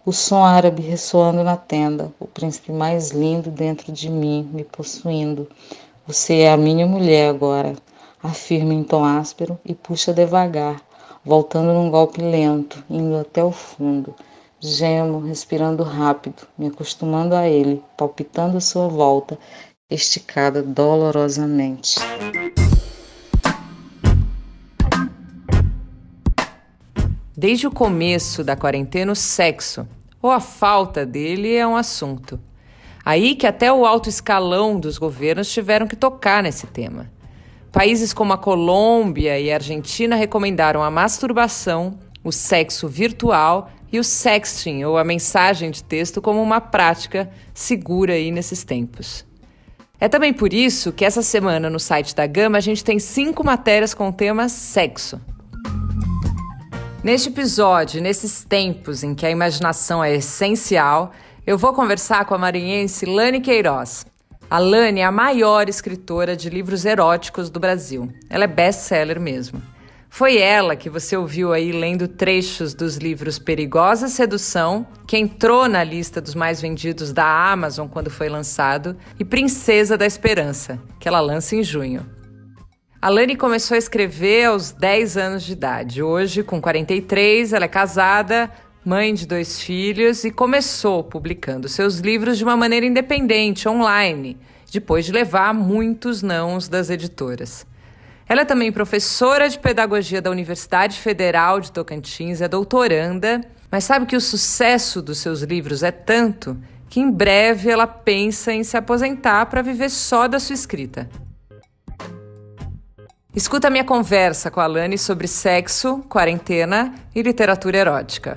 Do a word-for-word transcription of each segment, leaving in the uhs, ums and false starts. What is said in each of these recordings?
o som árabe ressoando na tenda, o príncipe mais lindo dentro de mim, me possuindo. Você é a minha mulher agora, afirma em tom áspero e puxa devagar, voltando num golpe lento, indo até o fundo. Gemo, respirando rápido, me acostumando a ele, palpitando à sua volta, esticada dolorosamente. Desde o começo da quarentena, o sexo, ou a falta dele, é um assunto. Aí que até o alto escalão dos governos tiveram que tocar nesse tema. Países como a Colômbia e a Argentina recomendaram a masturbação, o sexo virtual e o sexting, ou a mensagem de texto, como uma prática segura aí nesses tempos. É também por isso que essa semana no site da Gama a gente tem cinco matérias com o tema sexo. Neste episódio, nesses tempos em que a imaginação é essencial, eu vou conversar com a maranhense Lani Queiroz. A Lani é a maior escritora de livros eróticos do Brasil. Ela é best-seller mesmo. Foi ela que você ouviu aí lendo trechos dos livros Perigosa Sedução, que entrou na lista dos mais vendidos da Amazon quando foi lançado, e Princesa da Esperança, que ela lança em junho. A Lani começou a escrever aos dez anos de idade. Hoje, com quarenta e três, ela é casada, mãe de dois filhos e começou publicando seus livros de uma maneira independente, online, depois de levar muitos nãos das editoras. Ela é também professora de pedagogia da Universidade Federal de Tocantins, é doutoranda, mas sabe que o sucesso dos seus livros é tanto que em breve ela pensa em se aposentar para viver só da sua escrita. Escuta a minha conversa com a Lani sobre sexo, quarentena e literatura erótica.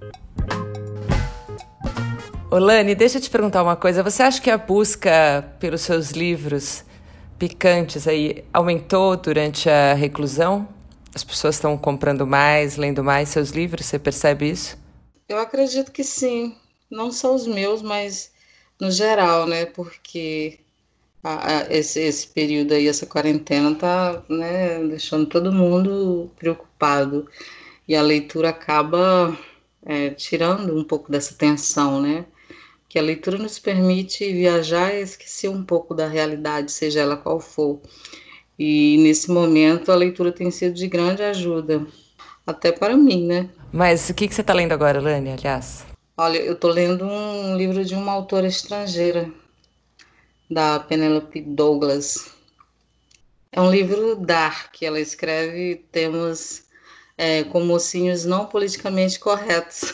Ô Lani, deixa eu te perguntar uma coisa. Você acha que a busca pelos seus livros picantes aí aumentou durante a reclusão? As pessoas estão comprando mais, lendo mais seus livros? Você percebe isso? Eu acredito que sim. Não só os meus, mas no geral, né? Porque a- a- esse, esse período aí, essa quarentena, tá, né, deixando todo mundo preocupado. E a leitura acaba, é, tirando um pouco dessa tensão, né? Que a leitura nos permite viajar e esquecer um pouco da realidade, seja ela qual for. E nesse momento a leitura tem sido de grande ajuda, até para mim, né? Mas o que que você está lendo agora, Lani, aliás? Olha, eu tô lendo um livro de uma autora estrangeira, da Penelope Douglas. É um livro dark, ela escreve temas é, com mocinhos não politicamente corretos.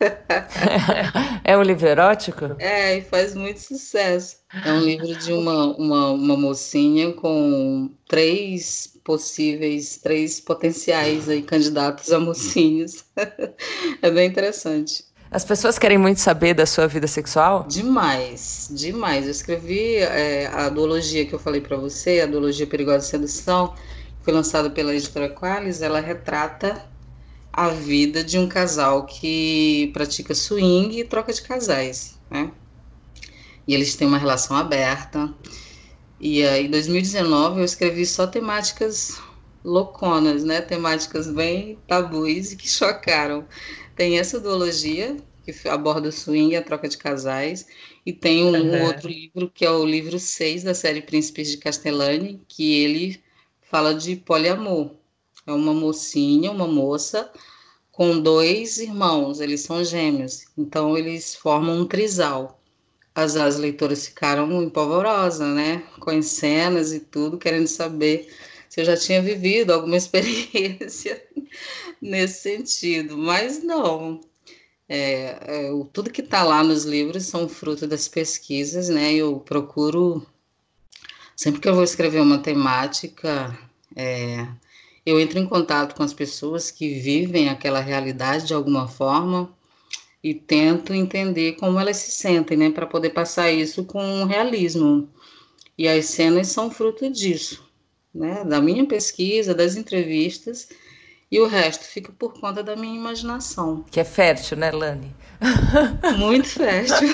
É um livro erótico? É, e faz muito sucesso. É um livro de uma, uma, uma mocinha com três possíveis, três potenciais aí candidatos a mocinhos. É bem interessante. As pessoas querem muito saber da sua vida sexual? Demais, demais. Eu escrevi é, a duologia que eu falei para você, a duologia Perigosa Sedução, que foi lançada pela editora Qualis. Ela retrata a vida de um casal que pratica swing e troca de casais, né? E eles têm uma relação aberta. E aí, em dois mil e dezenove, eu escrevi só temáticas louconas, né? Temáticas bem tabus e que chocaram. Tem essa duologia, que aborda o swing e a troca de casais, e tem um, um Uhum. outro livro, que é o livro seis da série Príncipes de Castellani, que ele fala de poliamor. É uma mocinha, uma moça, com dois irmãos, eles são gêmeos, então eles formam um trisal. As, as leitoras ficaram empolvorosas, né? Com as cenas e tudo, querendo saber se eu já tinha vivido alguma experiência nesse sentido. Mas não. É, é, o- tudo que está lá nos livros são fruto das pesquisas, né? Eu procuro, sempre que eu vou escrever uma temática, é, eu entro em contato com as pessoas que vivem aquela realidade de alguma forma e tento entender como elas se sentem, né, para poder passar isso com realismo. E as cenas são fruto disso, né, da minha pesquisa, das entrevistas, e o resto fica por conta da minha imaginação. Que é fértil, né, Lani? Muito fértil.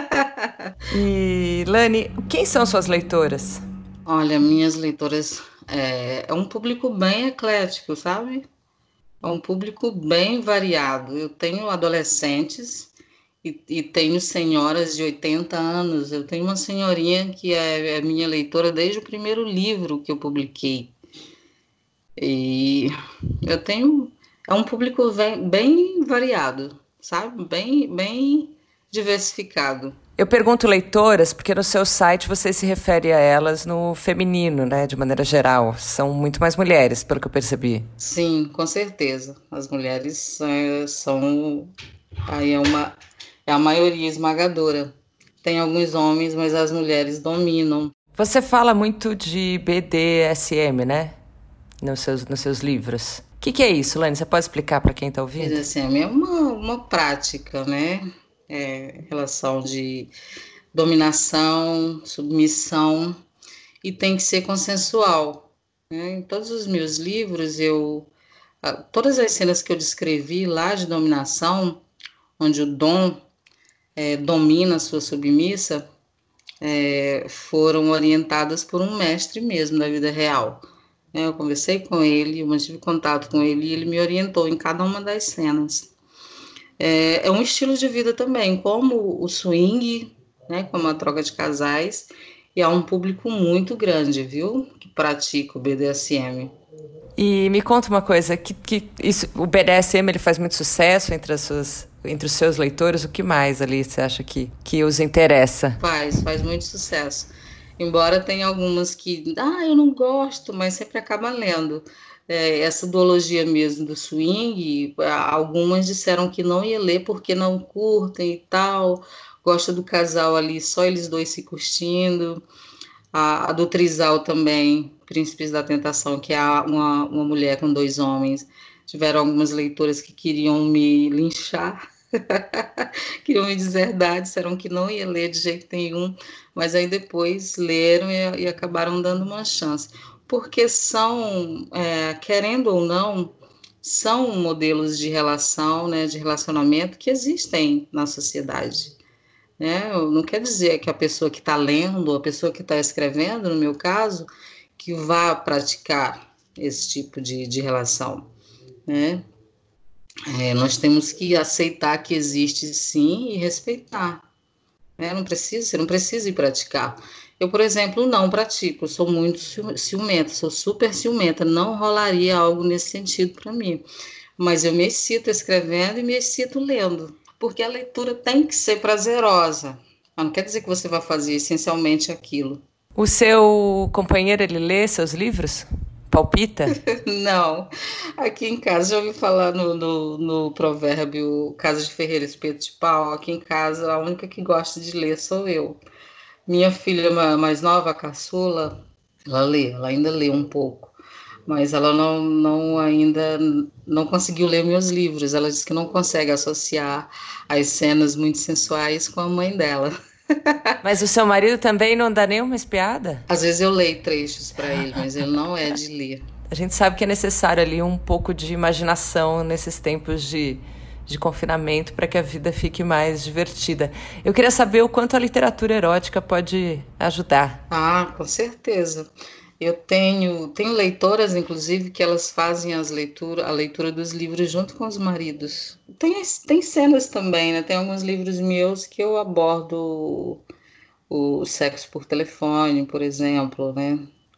E, Lani, quem são suas leitoras? Olha, minhas leitoras é, é um público bem eclético, sabe? É um público bem variado. Eu tenho adolescentes e, e tenho senhoras de oitenta anos. Eu tenho uma senhorinha que é, é minha leitora desde o primeiro livro que eu publiquei. E eu tenho. É um público bem, bem variado, sabe? Bem, bem diversificado. Eu pergunto leitoras porque no seu site você se refere a elas no feminino, né, de maneira geral. São muito mais mulheres, pelo que eu percebi. Sim, com certeza. As mulheres é, são. Aí é uma. É a maioria esmagadora. Tem alguns homens, mas as mulheres dominam. Você fala muito de B D S M, né? Nos seus, nos seus livros. O que, que é isso, Lani? Você pode explicar para quem está Mas ouvindo? assim, é uma, uma prática, né? É, relação de dominação, submissão, e tem que ser consensual, né? Em todos os meus livros, eu, todas as cenas que eu descrevi lá de dominação, onde o dom é, domina a sua submissa, é, foram orientadas por um mestre mesmo da vida real. Né? Eu conversei com ele, eu mantive contato com ele e ele me orientou em cada uma das cenas. É, é um estilo de vida também, como o swing, né, como a troca de casais, e há um público muito grande, viu, que pratica o B D S M. E me conta uma coisa, que, que isso, o B D S M ele faz muito sucesso entre as suas, entre os seus leitores. O que mais ali você acha que, que os interessa? Faz, faz muito sucesso. Embora tenha algumas que, ah, eu não gosto, mas sempre acaba lendo. É, essa duologia mesmo do swing, algumas disseram que não ia ler porque não curtem e tal, gosta do casal ali, só eles dois se curtindo. A, a do Trisal também, Príncipes da Tentação, que é uma, uma mulher com dois homens. Tiveram algumas leitoras que queriam me linchar, queriam me deserdar, disseram que não ia ler de jeito nenhum, mas aí depois leram e, e acabaram dando uma chance. Porque são, é, querendo ou não, são modelos de relação, né, de relacionamento que existem na sociedade. Né? Não quer dizer que a pessoa que está lendo, a pessoa que está escrevendo, no meu caso, que vá praticar esse tipo de, de relação. Né? É, nós temos que aceitar que existe sim e respeitar. Né? Não precisa, você não precisa ir praticar. Eu, por exemplo, não pratico, eu sou muito ciumenta, sou super ciumenta, não rolaria algo nesse sentido para mim. Mas eu me excito escrevendo e me excito lendo, porque a leitura tem que ser prazerosa. Mas não quer dizer que você vai fazer essencialmente aquilo. O seu companheiro, ele lê seus livros? Palpita? Não. Aqui em casa, já ouvi falar no, no, no provérbio Casa de Ferreira, Espeto de Pau. Aqui em casa, a única que gosta de ler sou eu. Minha filha mais nova, a caçula, ela lê, ela ainda lê um pouco. Mas ela não, não ainda não conseguiu ler meus livros. Ela disse que não consegue associar as cenas muito sensuais com a mãe dela. Mas o seu marido também não dá nenhuma espiada? Às vezes eu leio trechos para ele, mas ele não é de ler. A gente sabe que é necessário ali um pouco de imaginação nesses tempos de, de confinamento para que a vida fique mais divertida. Eu queria saber o quanto a literatura erótica pode ajudar. Ah, com certeza. Eu tenho, tenho leitoras, inclusive, que elas fazem as leitura, a leitura dos livros junto com os maridos. Tem, tem cenas também, né? Tem alguns livros meus que eu abordo o, o sexo por telefone, por exemplo, né?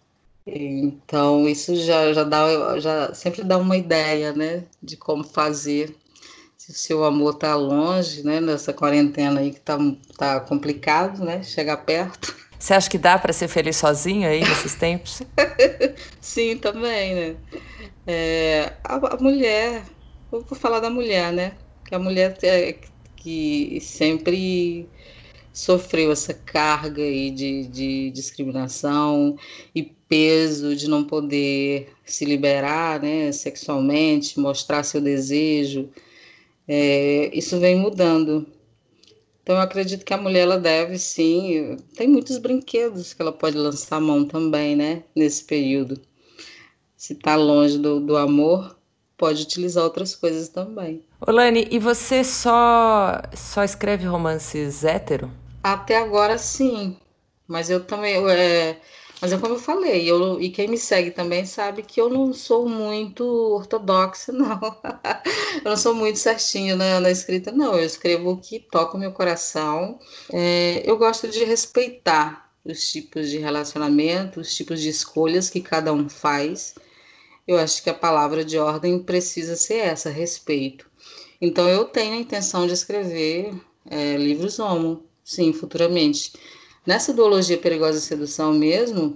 Então, isso já, já dá, já sempre dá uma ideia, né, de como fazer. Se o seu amor tá longe, né, nessa quarentena aí que tá, tá complicado, né, chegar perto. Você acha que dá para ser feliz sozinho aí nesses tempos? Sim, também, né. É, a, a mulher, eu vou falar da mulher, né, que a mulher é, que sempre sofreu essa carga aí de, de discriminação e peso de não poder se liberar, né, sexualmente, mostrar seu desejo, é, isso vem mudando. Então, eu acredito que a mulher, ela deve, sim, tem muitos brinquedos que ela pode lançar a mão também, né, nesse período. Se está longe do, do amor, pode utilizar outras coisas também. Olane, e você só, só escreve romances hétero? Até agora, sim, mas eu também, é, Mas é como eu falei, eu, e quem me segue também sabe que eu não sou muito ortodoxa, não. Eu não sou muito certinha na, na escrita, não. Eu escrevo o que toca o meu coração. É, eu gosto de respeitar os tipos de relacionamento, os tipos de escolhas que cada um faz. Eu acho que a palavra de ordem precisa ser essa, respeito. Então, eu tenho a intenção de escrever é, livros homo, sim, futuramente. Nessa duologia Perigosa Sedução mesmo,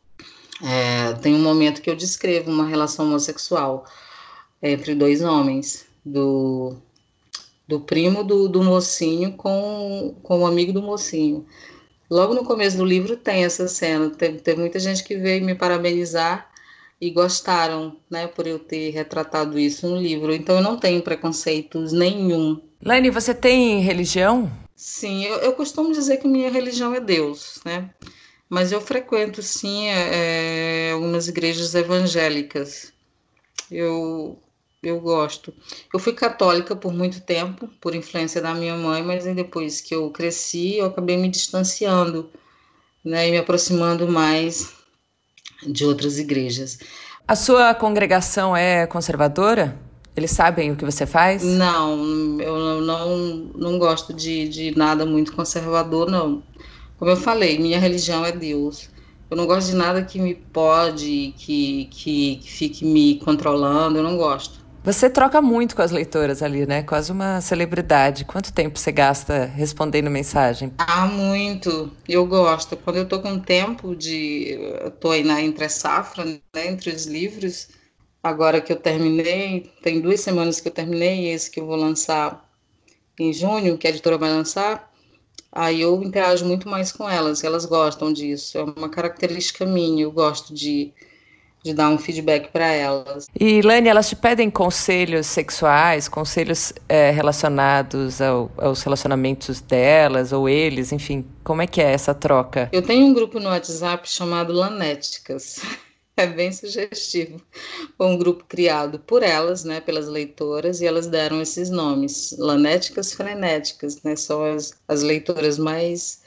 é, tem um momento que eu descrevo uma relação homossexual entre dois homens, do, do primo do, do mocinho com, com o amigo do mocinho. Logo no começo do livro tem essa cena, teve, teve muita gente que veio me parabenizar e gostaram, né, por eu ter retratado isso no livro. Então eu não tenho preconceitos nenhum. Laine, você tem religião? Sim, eu, eu costumo dizer que minha religião é Deus, né? Mas eu frequento, sim, é, algumas igrejas evangélicas. Eu, eu gosto. Eu fui católica por muito tempo, por influência da minha mãe, mas aí depois que eu cresci, eu acabei me distanciando, né, e me aproximando mais de outras igrejas. A sua congregação é conservadora? Eles sabem o que você faz? Não, eu não, não gosto de, de nada muito conservador, não. Como eu falei, minha religião é Deus. Eu não gosto de nada que me pode, que, que, que fique me controlando, eu não gosto. Você troca muito com as leitoras ali, né? Quase uma celebridade. Quanto tempo você gasta respondendo mensagem? Ah, muito. Eu gosto. Quando eu tô com tempo de. Eu tô aí na entre safra, né? Entre os livros. Agora que eu terminei, tem duas semanas que eu terminei, esse que eu vou lançar em junho, que a editora vai lançar. Aí eu interajo muito mais com elas, elas gostam disso. É uma característica minha, eu gosto de, de dar um feedback para elas. E, Lani, elas te pedem conselhos sexuais, conselhos é, relacionados ao, aos relacionamentos delas ou eles, enfim, como é que é essa troca? Eu tenho um grupo no WhatsApp chamado Lanéticas. É bem sugestivo. Foi um grupo criado por elas, né, pelas leitoras, e elas deram esses nomes, Lanéticas Frenéticas, né, são as, as leitoras mais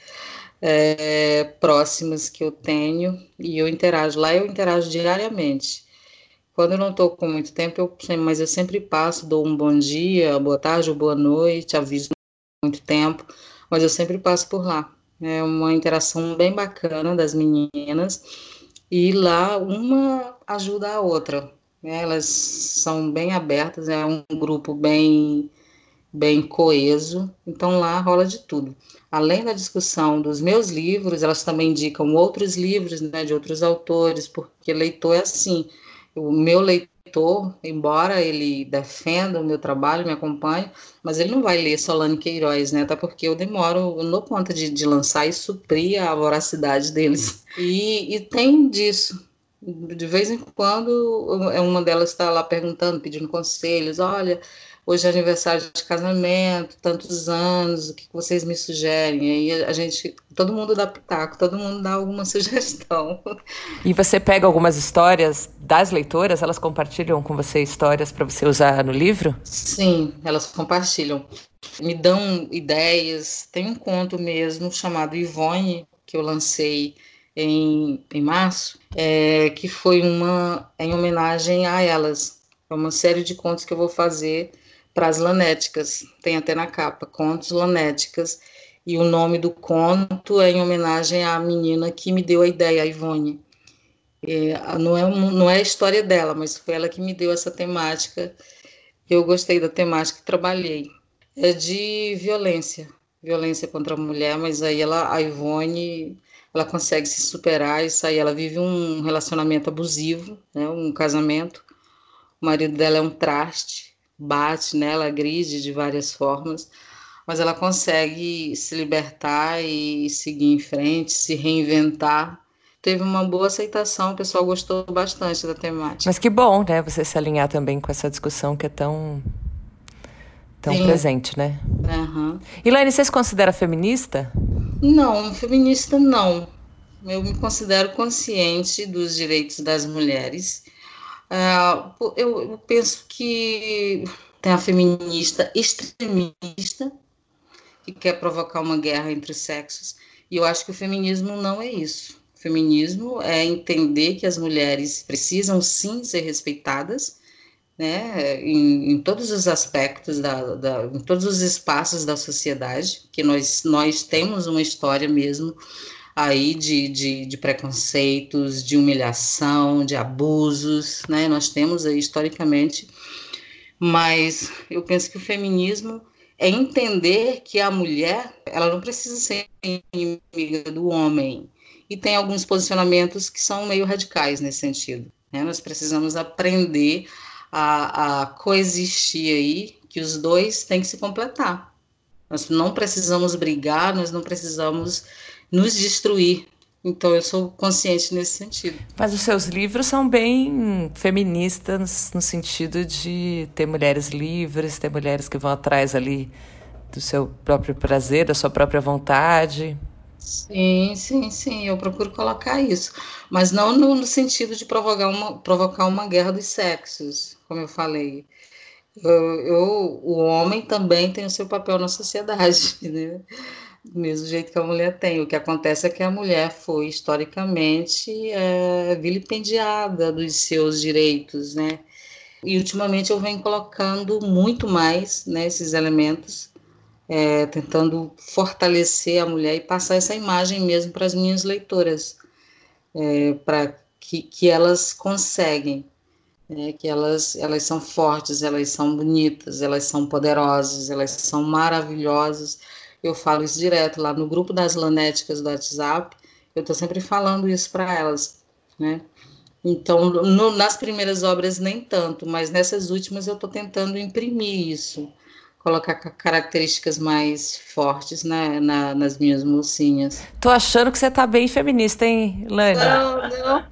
é, próximas que eu tenho, e eu interajo lá, eu interajo diariamente. Quando eu não estou com muito tempo, eu, mas eu sempre passo, dou um bom dia, boa tarde ou boa noite, aviso muito tempo, mas eu sempre passo por lá. É uma interação bem bacana das meninas, e lá uma ajuda a outra, né? Elas são bem abertas, é um grupo bem, bem coeso, então lá rola de tudo. Além da discussão dos meus livros, elas também indicam outros livros, né, de outros autores, porque leitor é assim, o meu leitor, embora ele defenda o meu trabalho, me acompanhe, mas ele não vai ler Solane Queiroz, né? Até porque eu demoro, eu não dou conta de, de lançar e suprir a voracidade deles. E, e tem disso. De vez em quando, é uma delas está lá perguntando, pedindo conselhos. Olha, hoje é aniversário de casamento, tantos anos, o que vocês me sugerem? Aí a gente, todo mundo dá pitaco, todo mundo dá alguma sugestão. E você pega algumas histórias das leitoras, elas compartilham com você histórias para você usar no livro? Sim, elas compartilham. Me dão ideias. Tem um conto mesmo chamado Ivone, que eu lancei em, em março, é, que foi uma em homenagem a elas. É uma série de contos que eu vou fazer para as Lanéticas. Tem até na capa, Contos Lanéticas. E o nome do conto é em homenagem à menina que me deu a ideia, a Ivone. É, não é, um- não é a história dela, mas foi ela que me deu essa temática. Eu gostei da temática e trabalhei. É de violência, violência contra a mulher, mas aí ela, a Ivone, ela consegue se superar e sair. Ela vive um relacionamento abusivo, né, um casamento. O marido dela é um traste, bate nela, agride de várias formas, mas ela consegue se libertar e seguir em frente, se reinventar. Teve uma boa aceitação, o pessoal gostou bastante da Mas temática. que bom, né? Você se alinhar também com essa discussão que é tão, tão Sim, presente, né? aham. Elaine, você se considera feminista? Não, feminista não. Eu me considero consciente dos direitos das mulheres. Ah, eu, eu penso que tem a feminista extremista, que quer provocar uma guerra entre os sexos, e eu acho que o feminismo não é isso. feminismo é entender que as mulheres precisam sim ser respeitadas, né, em, em todos os aspectos, da, da, em todos os espaços da sociedade, que nós, nós temos uma história mesmo aí de, de, de preconceitos, de humilhação, de abusos, né, nós temos aí historicamente, mas eu penso que o feminismo é entender que a mulher, ela não precisa ser inimiga do homem, e tem alguns posicionamentos que são meio radicais nesse sentido, né, nós precisamos aprender a, a coexistir aí, que os dois têm que se completar. Nós não precisamos brigar, nós não precisamos nos destruir. Então, eu sou consciente nesse sentido. Mas os seus livros são bem feministas, no sentido de ter mulheres livres, ter mulheres que vão atrás ali do seu próprio prazer, da sua própria vontade. Sim, sim, sim, eu procuro colocar isso, mas não no, no sentido de provocar uma, provocar uma guerra dos sexos, como eu falei. Eu, eu, o homem também tem o seu papel na sociedade, né? Do mesmo jeito que a mulher tem. O que acontece é que a mulher foi historicamente é, vilipendiada dos seus direitos, né? E ultimamente eu venho colocando muito mais, né, esses elementos, É, tentando fortalecer a mulher e passar essa imagem mesmo para as minhas leitoras, é, para que, que elas conseguem, né, que elas, elas são fortes, elas são bonitas, elas são poderosas, elas são maravilhosas. Eu falo isso direto lá no grupo das Lanéticas do WhatsApp, eu estou sempre falando isso para elas, né? Então, no, nas primeiras obras nem tanto, mas nessas últimas eu estou tentando imprimir isso, colocar características mais fortes, né, na, nas minhas mocinhas. Tô achando que você tá bem feminista, hein, Lani? Não, não.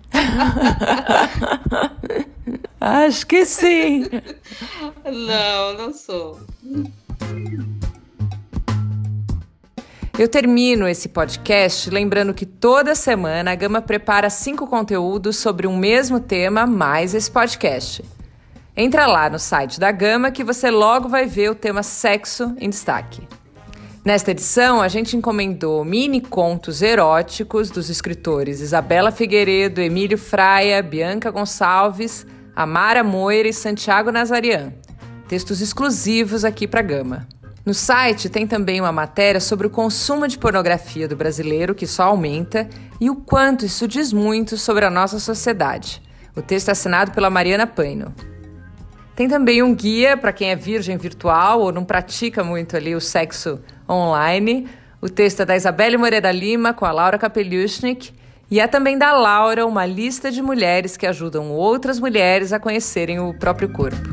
Acho que sim. Não, não sou. Eu termino esse podcast lembrando que toda semana a Gama prepara cinco conteúdos sobre um mesmo tema, mais esse podcast. Entra lá no site da Gama que você logo vai ver o tema sexo em destaque. Nesta edição, a gente encomendou mini contos eróticos dos escritores Isabela Figueiredo, Emílio Fraia, Bianca Gonçalves, Amara Moira e Santiago Nazarian. Textos exclusivos aqui para a Gama. No site tem também uma matéria sobre o consumo de pornografia do brasileiro, que só aumenta, e o quanto isso diz muito sobre a nossa sociedade. O texto é assinado pela Mariana Paino. Tem também um guia para quem é virgem virtual ou não pratica muito ali o sexo online. O texto é da Isabelle Moreira Lima com a Laura Kapeliushnik. E é também da Laura uma lista de mulheres que ajudam outras mulheres a conhecerem o próprio corpo.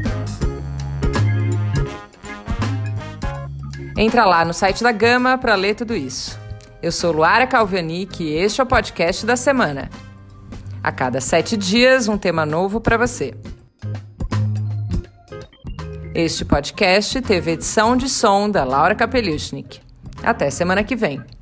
Entra lá no site da Gama para ler tudo isso. Eu sou Luara Calvianic e este é o podcast da semana. A cada sete dias, um tema novo para você. Este podcast teve edição de som da Laura Kapeliushnik. Até semana que vem.